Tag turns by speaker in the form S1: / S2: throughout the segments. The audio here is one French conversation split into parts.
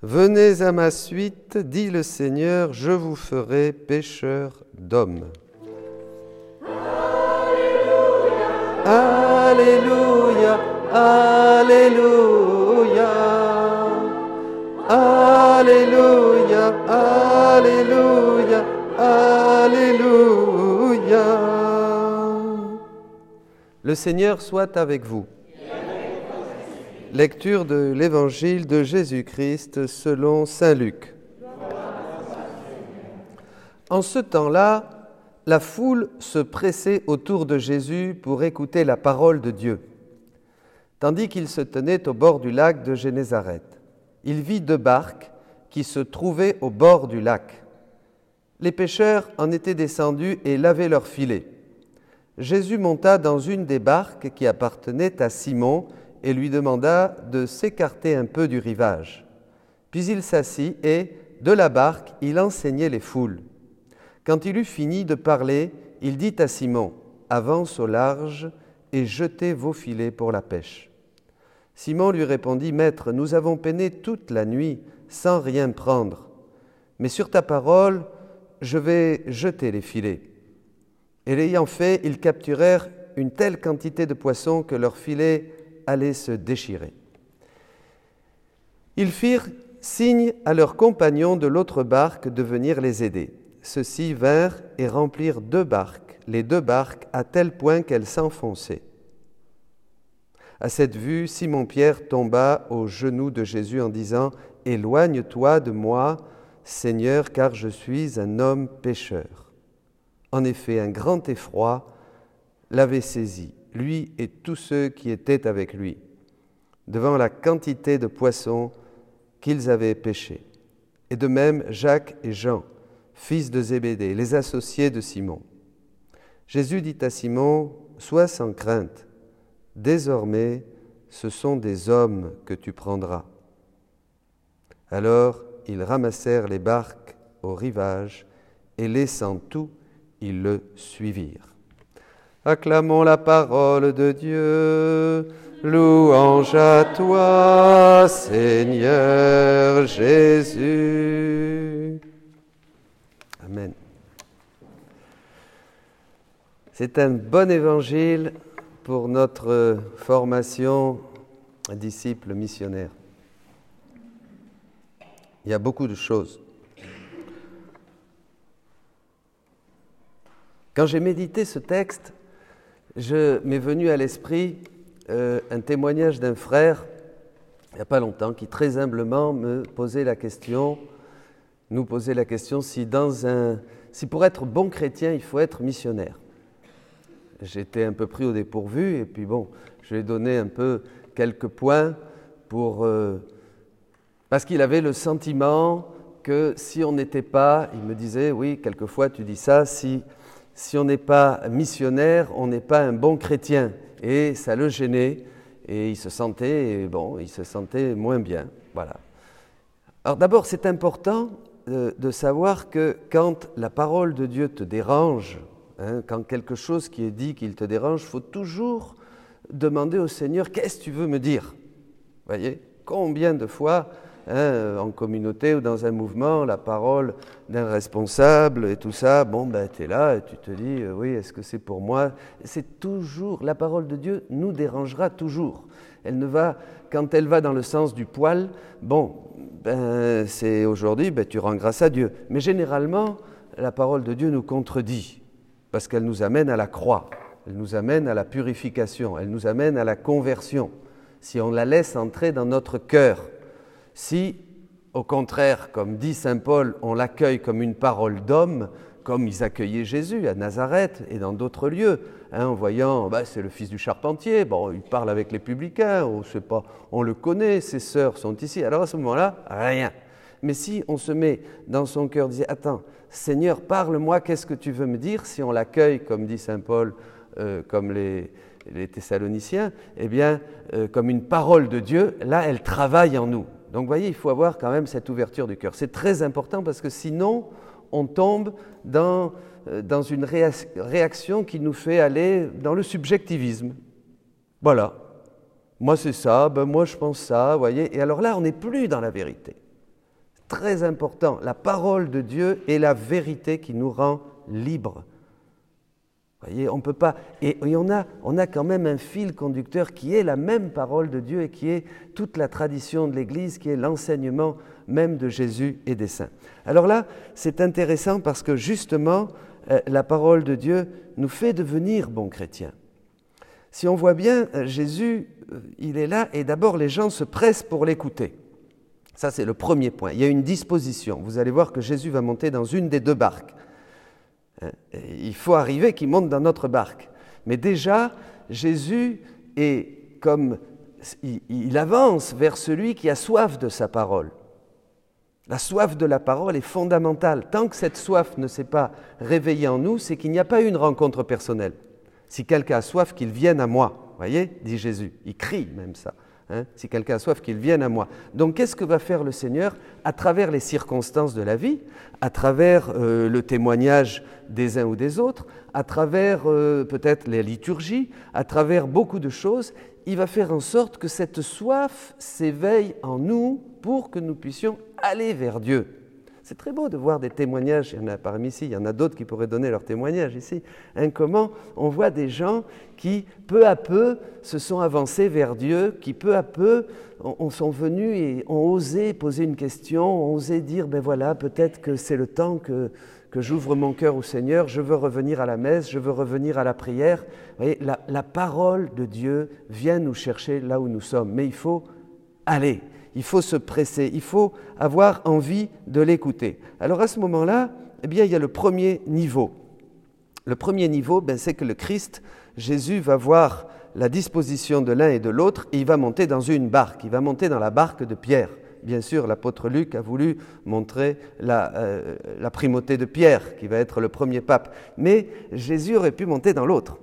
S1: Venez à ma suite, dit le Seigneur, je vous ferai pécheurs d'hommes. Alléluia, Alléluia, Alléluia, Alléluia, Alléluia. Le Seigneur soit avec vous. Lecture de l'Évangile de Jésus-Christ selon saint Luc. En ce temps-là, la foule se pressait autour de Jésus pour écouter la parole de Dieu. Tandis qu'il se tenait au bord du lac de Génézareth, il vit 2 barques qui se trouvaient au bord du lac. Les pêcheurs en étaient descendus et lavaient leurs filets. Jésus monta dans une des barques qui appartenait à Simon et lui demanda de s'écarter un peu du rivage. Puis il s'assit et, de la barque, il enseignait les foules. Quand il eut fini de parler, il dit à Simon, « Avance au large et jetez vos filets pour la pêche. » Simon lui répondit, « Maître, nous avons peiné toute la nuit sans rien prendre. Mais sur ta parole, je vais jeter les filets. » Et l'ayant fait, ils capturèrent une telle quantité de poissons que leurs filets allaient se déchirer. Ils firent signe à leurs compagnons de l'autre barque de venir les aider. Ceux-ci vinrent et remplirent 2 barques, les 2 barques à tel point qu'elles s'enfonçaient. À cette vue, Simon-Pierre tomba aux genoux de Jésus en disant « Éloigne-toi de moi, Seigneur, car je suis un homme pécheur. » En effet, un grand effroi l'avait saisi, lui et tous ceux qui étaient avec lui, devant la quantité de poissons qu'ils avaient pêchés. Et de même, Jacques et Jean, fils de Zébédée, les associés de Simon. Jésus dit à Simon, « Sois sans crainte, désormais ce sont des hommes que tu prendras. » Alors ils ramassèrent les barques au rivage et laissant tout, ils le suivirent. Acclamons la parole de Dieu. Louange à toi, Seigneur Jésus. Amen. C'est un bon évangile pour notre formation disciple missionnaire. Il y a beaucoup de choses. Quand j'ai médité ce texte, m'est venu à l'esprit un témoignage d'un frère, il n'y a pas longtemps, qui très humblement nous posait la question si pour être bon chrétien, il faut être missionnaire. J'étais un peu pris au dépourvu et puis bon, je lui ai donné un peu quelques points parce qu'il avait le sentiment que si on n'était pas, il me disait, oui, quelquefois tu dis ça, si on n'est pas missionnaire, on n'est pas un bon chrétien. Et ça le gênait, et il se sentait moins bien. Voilà. Alors d'abord, c'est important de savoir que quand la parole de Dieu te dérange, quand quelque chose qui est dit qu'il te dérange, il faut toujours demander au Seigneur, qu'est-ce que tu veux me dire ? Vous voyez ? Combien de fois en communauté ou dans un mouvement, la parole d'un responsable et tout ça, tu es là et tu te dis, oui, est-ce que c'est pour moi ? C'est toujours, la parole de Dieu nous dérangera toujours. Quand elle va dans le sens du poil, c'est aujourd'hui, tu rends grâce à Dieu. Mais généralement, la parole de Dieu nous contredit, parce qu'elle nous amène à la croix, elle nous amène à la purification, elle nous amène à la conversion, si on la laisse entrer dans notre cœur. Si, au contraire, comme dit saint Paul, on l'accueille comme une parole d'homme, comme ils accueillaient Jésus à Nazareth et dans d'autres lieux, en voyant, c'est le fils du charpentier, il parle avec les publicains, on le connaît, ses sœurs sont ici. Alors à ce moment-là, rien. Mais si on se met dans son cœur, disait, attends, Seigneur, parle-moi, qu'est-ce que tu veux me dire ? Si on l'accueille, comme dit saint Paul, comme les Thessaloniciens, comme une parole de Dieu, là, elle travaille en nous. Donc, vous voyez, il faut avoir quand même cette ouverture du cœur. C'est très important parce que sinon, on tombe dans une réaction qui nous fait aller dans le subjectivisme. Voilà. Moi, c'est ça, moi, je pense ça, vous voyez. Et alors là, on n'est plus dans la vérité. très important. La parole de Dieu est la vérité qui nous rend libres. Vous voyez, on peut pas. Et on a quand même un fil conducteur qui est la même parole de Dieu et qui est toute la tradition de l'Église, qui est l'enseignement même de Jésus et des saints. Alors là, c'est intéressant parce que justement, la parole de Dieu nous fait devenir bons chrétiens. Si on voit bien, Jésus, il est là et d'abord les gens se pressent pour l'écouter. Ça, c'est le premier point. Il y a une disposition. Vous allez voir que Jésus va monter dans une des deux barques. Il faut arriver qu'il monte dans notre barque. Mais déjà, Jésus est comme il avance vers celui qui a soif de sa parole. La soif de la parole est fondamentale. Tant que cette soif ne s'est pas réveillée en nous, c'est qu'il n'y a pas eu une rencontre personnelle. Si quelqu'un a soif, qu'il vienne à moi. Voyez, dit Jésus. Il crie même ça. Si quelqu'un a soif, qu'il vienne à moi. Donc, qu'est-ce que va faire le Seigneur à travers les circonstances de la vie, à travers le témoignage des uns ou des autres, à travers peut-être les liturgies, à travers beaucoup de choses, il va faire en sorte que cette soif s'éveille en nous pour que nous puissions aller vers Dieu. C'est très beau de voir des témoignages, il y en a parmi ici, il y en a d'autres qui pourraient donner leur témoignage ici. Comment on voit des gens qui, peu à peu, se sont avancés vers Dieu, qui, peu à peu, sont venus et ont osé poser une question, ont osé dire, ben voilà, peut-être que c'est le temps que j'ouvre mon cœur au Seigneur, je veux revenir à la messe, je veux revenir à la prière. Vous voyez, la parole de Dieu vient nous chercher là où nous sommes, mais il faut aller. Il faut se presser, il faut avoir envie de l'écouter. Alors à ce moment-là, eh bien, il y a le premier niveau. Le premier niveau, c'est que le Christ, Jésus, va voir la disposition de l'un et de l'autre et il va monter dans une barque. Il va monter dans la barque de Pierre. Bien sûr, l'apôtre Luc a voulu montrer la primauté de Pierre, qui va être le premier pape. Mais Jésus aurait pu monter dans l'autre.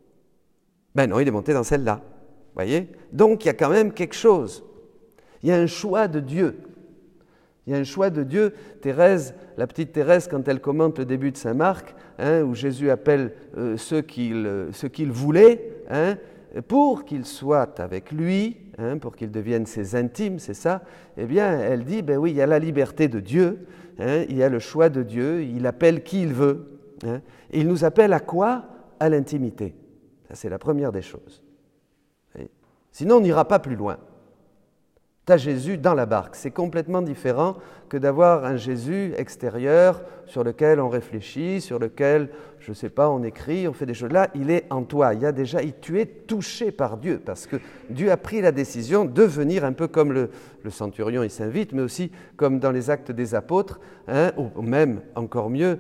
S1: Ben non, il est monté dans celle-là. Voyez ? Donc, il y a quand même quelque chose. Il y a un choix de Dieu. Il y a un choix de Dieu. Thérèse, la petite Thérèse, quand elle commente le début de Saint Marc, où Jésus appelle ceux qu'il voulait, pour qu'ils soient avec lui, pour qu'ils deviennent ses intimes, c'est ça, eh bien, elle dit, ben oui, il y a la liberté de Dieu, il y a le choix de Dieu, il appelle qui il veut. Et il nous appelle à quoi ? À l'intimité. Ça, c'est la première des choses. Sinon, on n'ira pas plus loin. Tu as Jésus dans la barque. C'est complètement différent que d'avoir un Jésus extérieur sur lequel on réfléchit, sur lequel, je ne sais pas, on écrit, on fait des choses. Là, il est en toi. Tu es touché par Dieu parce que Dieu a pris la décision de venir un peu comme le centurion, il s'invite, mais aussi comme dans les Actes des Apôtres, ou même, encore mieux,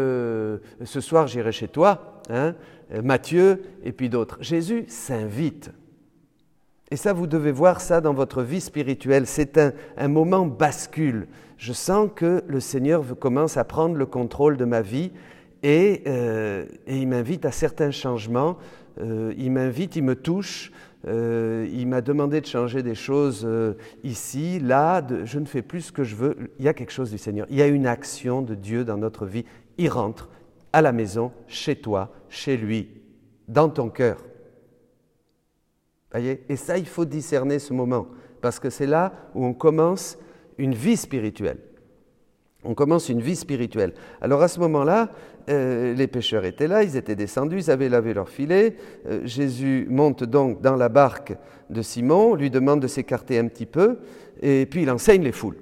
S1: ce soir j'irai chez toi, Matthieu et puis d'autres. Jésus s'invite. Et ça, vous devez voir ça dans votre vie spirituelle. C'est un moment bascule. Je sens que le Seigneur commence à prendre le contrôle de ma vie et il m'invite à certains changements. Il m'invite, il me touche. Il m'a demandé de changer des choses ici, là. Je ne fais plus ce que je veux. Il y a quelque chose du Seigneur. Il y a une action de Dieu dans notre vie. Il rentre à la maison, chez toi, chez lui, dans ton cœur. Voyez ? Et ça, il faut discerner ce moment, parce que c'est là où on commence une vie spirituelle. On commence une vie spirituelle. Alors à ce moment-là, les pêcheurs étaient là, ils étaient descendus, ils avaient lavé leurs filets. Jésus monte donc dans la barque de Simon, lui demande de s'écarter un petit peu, et puis il enseigne les foules.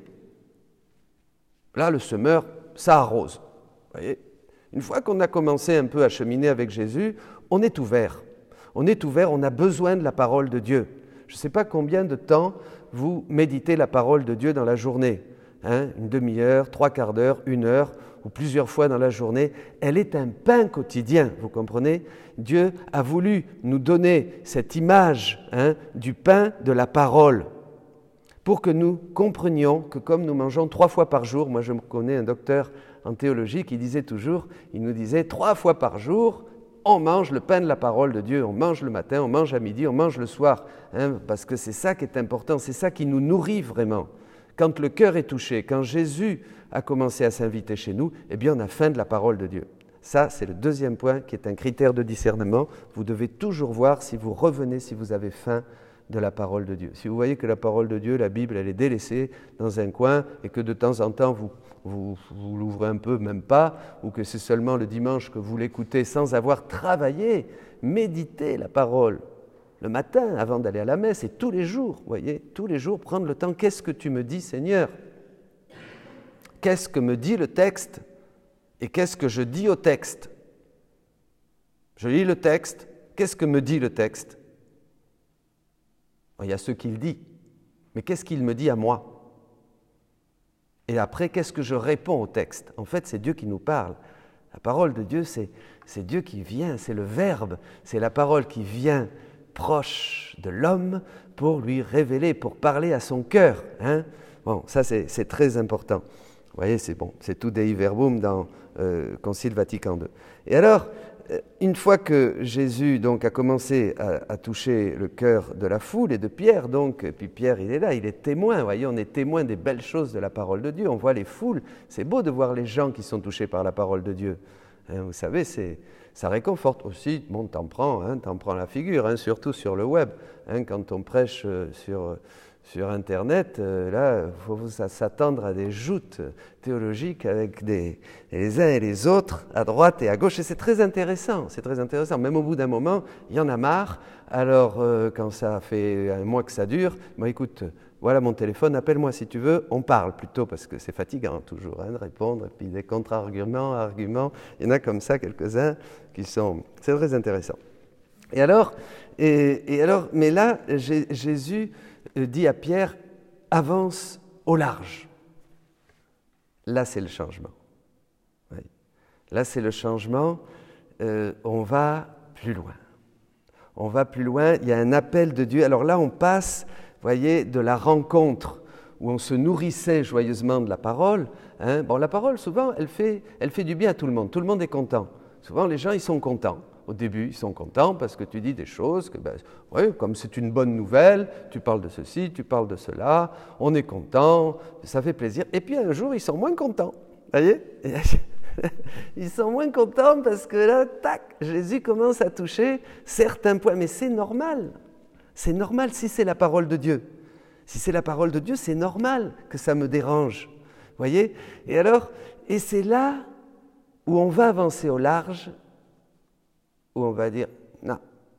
S1: Là, le semeur, ça arrose. Voyez ? Une fois qu'on a commencé un peu à cheminer avec Jésus, on est ouvert. On est ouvert, on a besoin de la parole de Dieu. Je ne sais pas combien de temps vous méditez la parole de Dieu dans la journée. Une demi-heure, 3/4 d'heure, 1 heure, ou plusieurs fois dans la journée. Elle est un pain quotidien, vous comprenez ? Dieu a voulu nous donner cette image du pain de la parole pour que nous comprenions que comme nous mangeons 3 fois par jour, moi je connais un docteur en théologie qui disait toujours, il nous disait 3 fois par jour, on mange le pain de la parole de Dieu, on mange le matin, on mange à midi, on mange le soir, parce que c'est ça qui est important, c'est ça qui nous nourrit vraiment. Quand le cœur est touché, quand Jésus a commencé à s'inviter chez nous, eh bien on a faim de la parole de Dieu. Ça, c'est le deuxième point qui est un critère de discernement. Vous devez toujours voir si vous revenez, si vous avez faim de la parole de Dieu. Si vous voyez que la parole de Dieu, la Bible, elle est délaissée dans un coin et que de temps en temps vous l'ouvrez un peu, même pas, ou que c'est seulement le dimanche que vous l'écoutez sans avoir travaillé, méditez la parole le matin avant d'aller à la messe et tous les jours, vous voyez, tous les jours prendre le temps. Qu'est-ce que tu me dis, Seigneur? Qu'est-ce que me dit le texte et qu'est-ce que je dis au texte? Je lis le texte, qu'est-ce que me dit le texte? Il y a ce qu'il dit, mais qu'est-ce qu'il me dit à moi? Et après, qu'est-ce que je réponds au texte? En fait, c'est Dieu qui nous parle. La parole de Dieu, c'est Dieu qui vient, c'est le Verbe, c'est la parole qui vient proche de l'homme pour lui révéler, pour parler à son cœur. Hein? Bon, ça c'est très important. Vous voyez, c'est bon, c'est tout Dei Verbum dans Concile Vatican II. Et alors, une fois que Jésus donc a commencé à toucher le cœur de la foule et de Pierre, donc, et puis Pierre il est là, il est témoin, vous voyez, on est témoin des belles choses de la parole de Dieu, on voit les foules, c'est beau de voir les gens qui sont touchés par la parole de Dieu. Hein, vous savez, ça réconforte aussi, bon, t'en prends la figure, hein, surtout sur le web, hein, quand on prêche sur Internet, là, il faut s'attendre à des joutes théologiques avec les uns et les autres, à droite et à gauche, et c'est très intéressant, même au bout d'un moment, il y en a marre, alors quand ça fait un mois que ça dure, bon, écoute, voilà mon téléphone, appelle-moi si tu veux, on parle plutôt, parce que c'est fatigant toujours de répondre, et puis des contre-arguments, il y en a comme ça quelques-uns c'est très intéressant. Et alors, mais là, Jésus dit à Pierre, avance au large. Là, c'est le changement. Oui. Là, c'est le changement. On va plus loin. On va plus loin. Il y a un appel de Dieu. Alors là, on passe, voyez, de la rencontre où on se nourrissait joyeusement de la parole. Hein. Bon, la parole, souvent, elle fait du bien à tout le monde. Tout le monde est content. Souvent, les gens, ils sont contents. Au début, ils sont contents parce que tu dis des choses, comme c'est une bonne nouvelle, tu parles de ceci, tu parles de cela, on est content, ça fait plaisir. Et puis un jour, ils sont moins contents. Vous voyez? Ils sont moins contents parce que là, tac, Jésus commence à toucher certains points. Mais c'est normal. C'est normal si c'est la parole de Dieu. Si c'est la parole de Dieu, c'est normal que ça me dérange. Vous voyez? Et c'est là où on va avancer au large, où on va dire, non,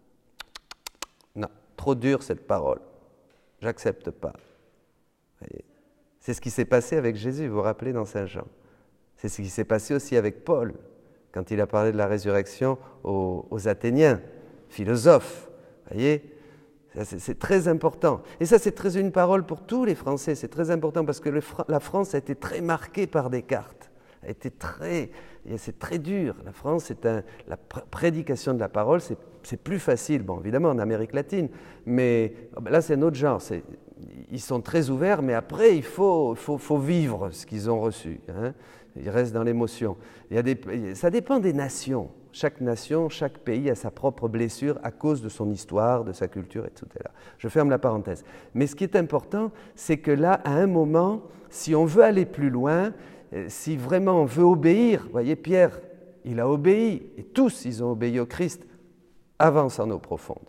S1: trop dur cette parole, j'accepte pas. C'est ce qui s'est passé avec Jésus, vous vous rappelez, dans Saint Jean. C'est ce qui s'est passé aussi avec Paul, quand il a parlé de la résurrection aux Athéniens, philosophes. Vous voyez, c'est très important. Et ça, c'est une parole pour tous les Français, c'est très important parce que la France a été très marquée par Descartes. C'est très dur. La France, la prédication de la parole, c'est plus facile. Bon, évidemment, en Amérique latine, mais là, c'est un autre genre. Ils sont très ouverts, mais après, il faut vivre ce qu'ils ont reçu. Hein. Ils restent dans l'émotion. Ça dépend des nations. Chaque nation, chaque pays a sa propre blessure à cause de son histoire, de sa culture, etc. Je ferme la parenthèse. Mais ce qui est important, c'est que là, à un moment, si on veut aller plus loin, si vraiment on veut obéir, vous voyez, Pierre, il a obéi, et tous, ils ont obéi au Christ, avance en eau profonde.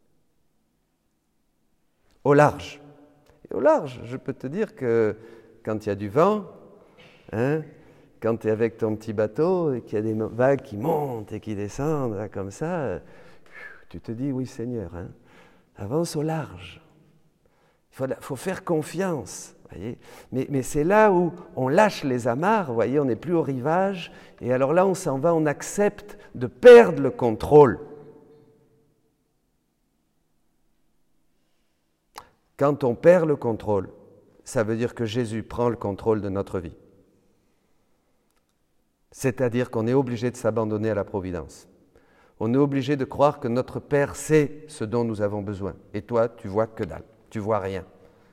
S1: Au large. Et au large, je peux te dire que quand il y a du vent, hein, quand tu es avec ton petit bateau et qu'il y a des vagues qui montent et qui descendent, là, comme ça, tu te dis, oui Seigneur, hein, avance au large. Il faut faire confiance. Voyez, mais c'est là où on lâche les amarres, vous voyez, on n'est plus au rivage, et alors là on s'en va, on accepte de perdre le contrôle. Quand on perd le contrôle, ça veut dire que Jésus prend le contrôle de notre vie. C'est-à-dire qu'on est obligé de s'abandonner à la providence. On est obligé de croire que notre Père sait ce dont nous avons besoin. Et toi, tu vois que dalle, tu vois rien.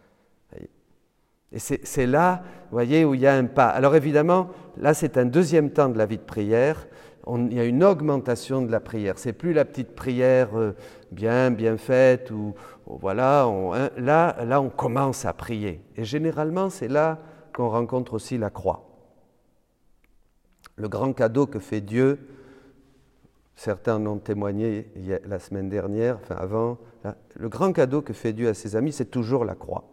S1: Et c'est là, vous voyez, où il y a un pas. Alors évidemment, là c'est un deuxième temps de la vie de prière. Il y a une augmentation de la prière. C'est plus la petite prière bien faite où voilà, là on commence à prier. Et généralement, c'est là qu'on rencontre aussi la croix. Le grand cadeau que fait Dieu, Certains en ont témoigné la semaine dernière, enfin avant. Le grand cadeau que fait Dieu à ses amis, c'est toujours la croix.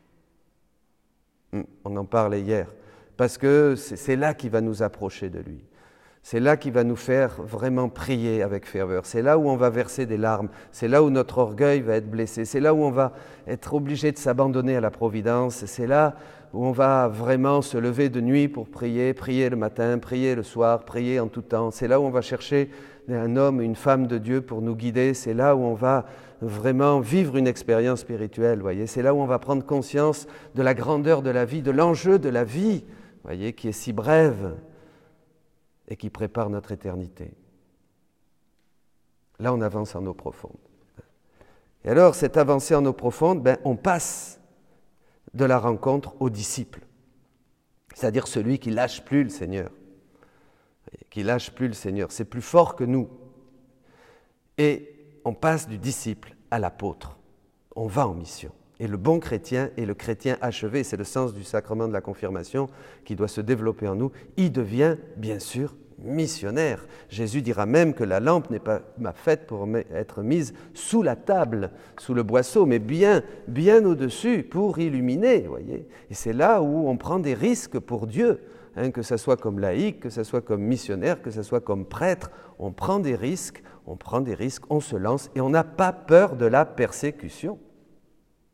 S1: On en parlait hier. Parce que c'est là qu'il va nous approcher de lui. C'est là qu'il va nous faire vraiment prier avec ferveur. C'est là où on va verser des larmes. C'est là où notre orgueil va être blessé. C'est là où on va être obligé de s'abandonner à la providence. C'est là où on va vraiment se lever de nuit pour prier, prier le matin, prier le soir, prier en tout temps. C'est là où on va chercher un homme, une femme de Dieu pour nous guider. C'est là où on va vraiment vivre une expérience spirituelle. Voyez. C'est là où on va prendre conscience de la grandeur de la vie, de l'enjeu de la vie, voyez, qui est si brève et qui prépare notre éternité. Là, on avance en eau profonde. Et alors, cette avancée en eau profonde, on passe de la rencontre au disciple, c'est-à-dire celui qui lâche plus le Seigneur. Qui lâche plus le Seigneur, c'est plus fort que nous. Et on passe du disciple à l'apôtre. On va en mission. Et le bon chrétien et le chrétien achevé, c'est le sens du sacrement de la confirmation qui doit se développer en nous, il devient bien sûr missionnaire. Jésus dira même que la lampe n'est pas faite pour être mise sous la table, sous le boisseau, mais bien au-dessus pour illuminer. Voyez. Et c'est là où on prend des risques pour Dieu, que ce soit comme laïc, que ce soit comme missionnaire, que ce soit comme prêtre. On prend des risques, on se lance et on n'a pas peur de la persécution. Pourquoi ?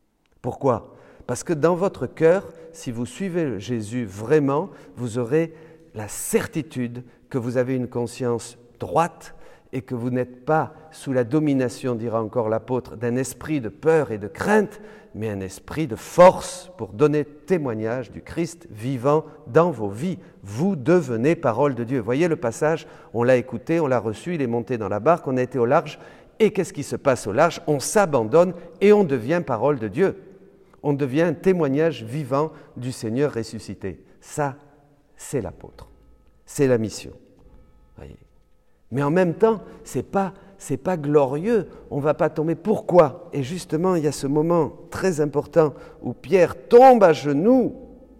S1: Parce que dans votre cœur, si vous suivez Jésus vraiment, vous aurez la certitude que vous avez une conscience droite et que vous n'êtes pas sous la domination, dira encore l'apôtre, d'un esprit de peur et de crainte, mais un esprit de force pour donner témoignage du Christ vivant dans vos vies. Vous devenez parole de Dieu. Voyez le passage, on l'a écouté, on l'a reçu, il est monté dans la barque, on a été au large. Et qu'est-ce qui se passe au large ? On s'abandonne et on devient parole de Dieu. On devient un témoignage vivant du Seigneur ressuscité. Ça, c'est l'apôtre. C'est la mission. Voyez. Mais en même temps, c'est pas glorieux. On ne va pas tomber. Pourquoi ? Et justement, il y a ce moment très important où Pierre tombe à genoux,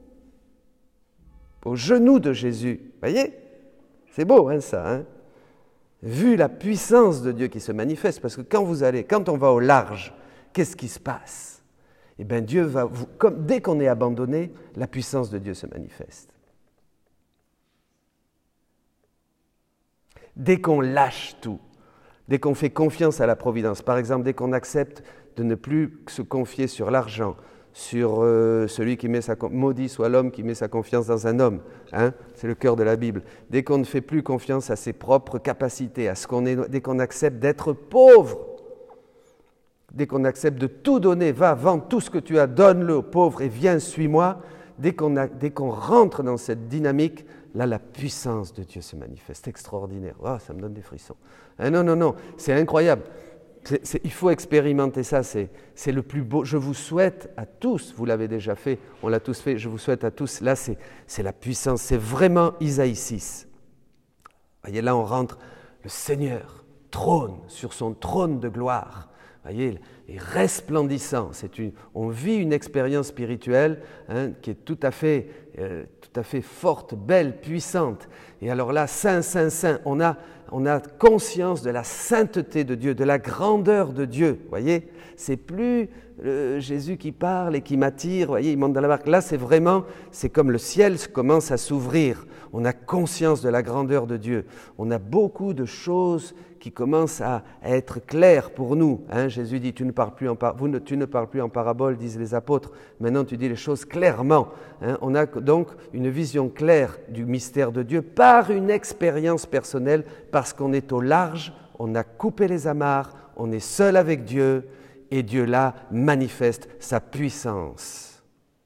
S1: aux genoux de Jésus. Voyez ? C'est beau, ça. Vu la puissance de Dieu qui se manifeste, parce que quand on va au large, qu'est-ce qui se passe ? Eh bien, Dieu va dès qu'on est abandonné, la puissance de Dieu se manifeste. Dès qu'on lâche tout, dès qu'on fait confiance à la providence, par exemple, dès qu'on accepte de ne plus se confier sur l'argent, sur celui qui met maudit soit l'homme qui met sa confiance dans un homme, c'est le cœur de la Bible. Dès qu'on ne fait plus confiance à ses propres capacités, dès qu'on accepte d'être pauvre, dès qu'on accepte de tout donner, va, vends tout ce que tu as, donne-le aux pauvres et viens, suis-moi. Dès qu'on rentre dans cette dynamique, là, la puissance de Dieu se manifeste. C'est extraordinaire. Oh, ça me donne des frissons. Non, c'est incroyable. Il faut expérimenter ça, c'est le plus beau. Je vous souhaite à tous, vous l'avez déjà fait, on l'a tous fait, je vous souhaite à tous, là, c'est la puissance, c'est vraiment Isaïe 6. Voyez, là, on rentre, le Seigneur trône sur son trône de gloire. Voyez, et resplendissant. On vit une expérience spirituelle qui est tout à fait forte, belle, puissante. Et alors là, saint, on a conscience de la sainteté de Dieu, de la grandeur de Dieu. Voyez, c'est plus Jésus qui parle et qui m'attire. Voyez, il monte dans la barque. Là, c'est comme le ciel commence à s'ouvrir. On a conscience de la grandeur de Dieu. On a beaucoup de choses qui commencent à être claires pour nous. Jésus dit, tu ne parles plus en parabole, disent les apôtres. Maintenant, tu dis les choses clairement. On a donc une vision claire du mystère de Dieu par une expérience personnelle, parce qu'on est au large, on a coupé les amarres, on est seul avec Dieu, et Dieu là manifeste sa puissance.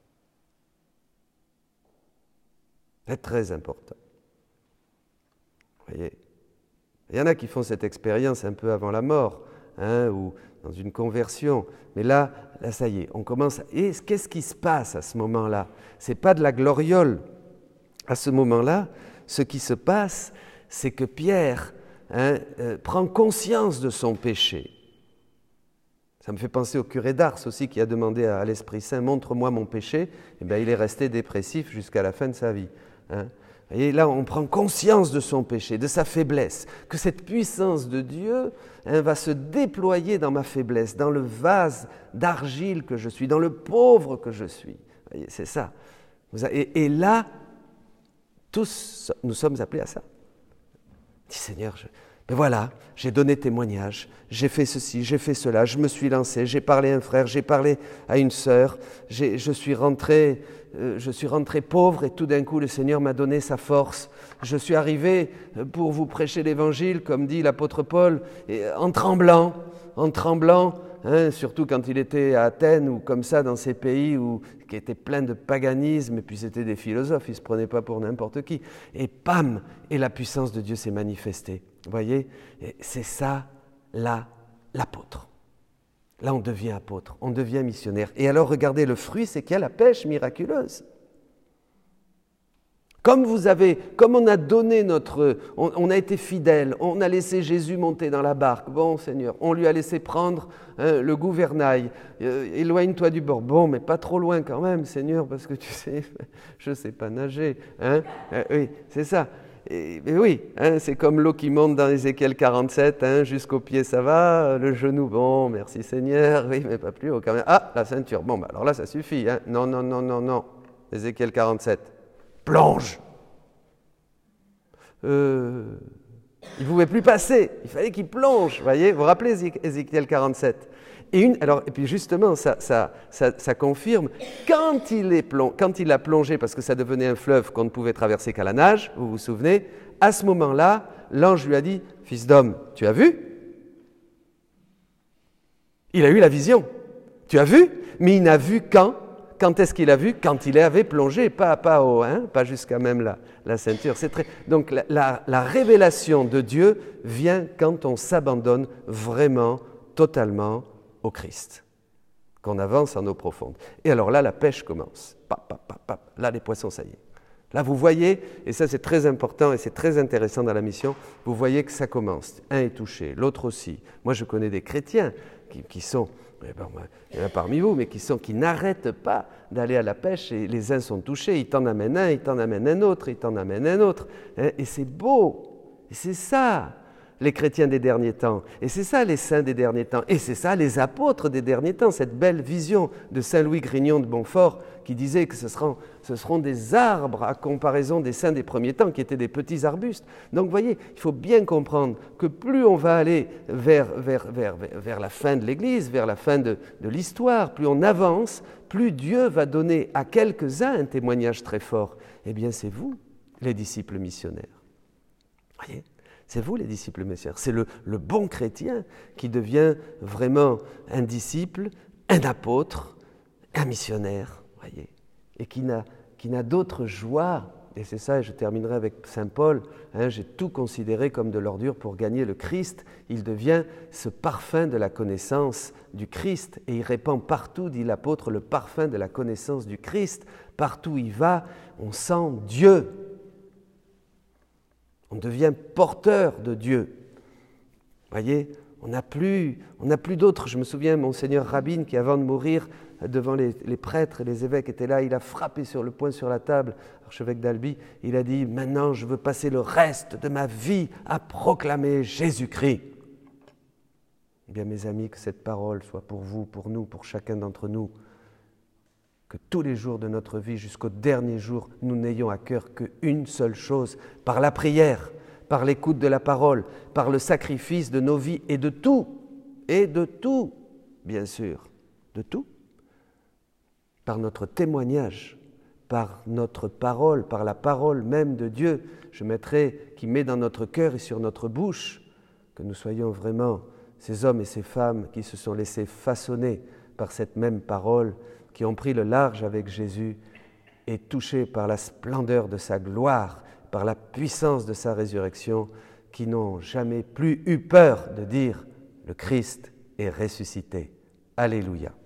S1: C'est très important. Vous voyez, il y en a qui font cette expérience un peu avant la mort, ou dans une conversion. Mais là, ça y est, on commence. Et qu'est-ce qui se passe à ce moment-là ? Ce n'est pas de la gloriole. À ce moment-là, ce qui se passe, c'est que Pierre prend conscience de son péché. Ça me fait penser au curé d'Ars aussi, qui a demandé à l'Esprit Saint « Montre-moi mon péché ». Eh bien, il est resté dépressif jusqu'à la fin de sa vie. Et là, on prend conscience de son péché, de sa faiblesse, que cette puissance de Dieu va se déployer dans ma faiblesse, dans le vase d'argile que je suis, dans le pauvre que je suis. Voyez, c'est ça. Et là, tous, nous sommes appelés à ça. Dis Seigneur, mais voilà, j'ai donné témoignage, j'ai fait ceci, j'ai fait cela, je me suis lancé, j'ai parlé à un frère, j'ai parlé à une sœur, je suis rentré pauvre et tout d'un coup le Seigneur m'a donné sa force. Je suis arrivé pour vous prêcher l'Évangile, comme dit l'apôtre Paul, en tremblant, surtout quand il était à Athènes ou comme ça dans ces pays qui étaient pleins de paganisme, et puis c'était des philosophes, ils ne se prenaient pas pour n'importe qui. Et pam, et la puissance de Dieu s'est manifestée. Vous voyez, c'est ça, là, l'apôtre. Là, on devient apôtre, on devient missionnaire. Et alors, regardez, le fruit, c'est qu'il y a la pêche miraculeuse. Comme on a donné on a été fidèle, on a laissé Jésus monter dans la barque. Bon, Seigneur, on lui a laissé prendre le gouvernail. Éloigne-toi du bord. Bon, mais pas trop loin quand même, Seigneur, parce que tu sais, je ne sais pas nager. Oui, c'est ça. Mais oui, c'est comme l'eau qui monte dans Ézéchiel 47, jusqu'au pied ça va, le genou, bon, merci Seigneur, oui, mais pas plus haut quand même. Ah, la ceinture, bon, alors là ça suffit. Non, Ézéchiel 47, plonge. Il ne pouvait plus passer, il fallait qu'il plonge, vous voyez, vous vous rappelez Ézéchiel 47. Et puis justement, ça confirme, quand il a plongé, parce que ça devenait un fleuve qu'on ne pouvait traverser qu'à la nage, vous vous souvenez, à ce moment-là, l'ange lui a dit, « Fils d'homme, tu as vu ?» Il a eu la vision. Tu as vu? Mais il n'a vu quand? Quand est-ce qu'il a vu? Quand il avait plongé, pas haut, pas jusqu'à même la ceinture. Donc la révélation de Dieu vient quand on s'abandonne vraiment, totalement, au Christ, qu'on avance en eau profonde. Et alors là, la pêche commence. Là, les poissons, ça y est. Là, vous voyez, et ça c'est très important et c'est très intéressant dans la mission, vous voyez que ça commence. Un est touché, l'autre aussi. Moi, je connais des chrétiens qui sont, il y en a parmi vous, mais qui n'arrêtent pas d'aller à la pêche et les uns sont touchés, ils t'en amènent un, ils t'en amènent un autre, ils t'en amènent un autre. Et c'est beau, et c'est ça. Les chrétiens des derniers temps. Et c'est ça les saints des derniers temps. Et c'est ça les apôtres des derniers temps. Cette belle vision de Saint Louis Grignon de Montfort qui disait que ce seront des arbres à comparaison des saints des premiers temps qui étaient des petits arbustes. Donc vous voyez, il faut bien comprendre que plus on va aller vers la fin de l'Église, vers la fin de l'histoire, plus on avance, plus Dieu va donner à quelques-uns un témoignage très fort. Eh bien c'est vous, les disciples missionnaires. Voyez ? C'est vous les disciples missionnaires. C'est le bon chrétien qui devient vraiment un disciple, un apôtre, un missionnaire, voyez, et qui n'a d'autre joie. Et c'est ça, et je terminerai avec Saint Paul, j'ai tout considéré comme de l'ordure pour gagner le Christ. Il devient ce parfum de la connaissance du Christ, et il répand partout, dit l'apôtre, le parfum de la connaissance du Christ. Partout où il va, on sent Dieu. On devient porteur de Dieu. Voyez, on n'a plus d'autres. Je me souviens, Monseigneur Rabine, qui avant de mourir, devant les prêtres et les évêques étaient là, il a frappé sur le poing sur la table, archevêque d'Albi, il a dit « Maintenant, je veux passer le reste de ma vie à proclamer Jésus-Christ. » Eh bien, mes amis, que cette parole soit pour vous, pour nous, pour chacun d'entre nous, que tous les jours de notre vie, jusqu'au dernier jour, nous n'ayons à cœur qu'une seule chose, par la prière, par l'écoute de la parole, par le sacrifice de nos vies et de tout, bien sûr, de tout, par notre témoignage, par notre parole, par la parole même de Dieu, je mettrai, qui met dans notre cœur et sur notre bouche, que nous soyons vraiment ces hommes et ces femmes qui se sont laissés façonner par cette même parole, qui ont pris le large avec Jésus et touchés par la splendeur de sa gloire, par la puissance de sa résurrection, qui n'ont jamais plus eu peur de dire « Le Christ est ressuscité ». Alléluia.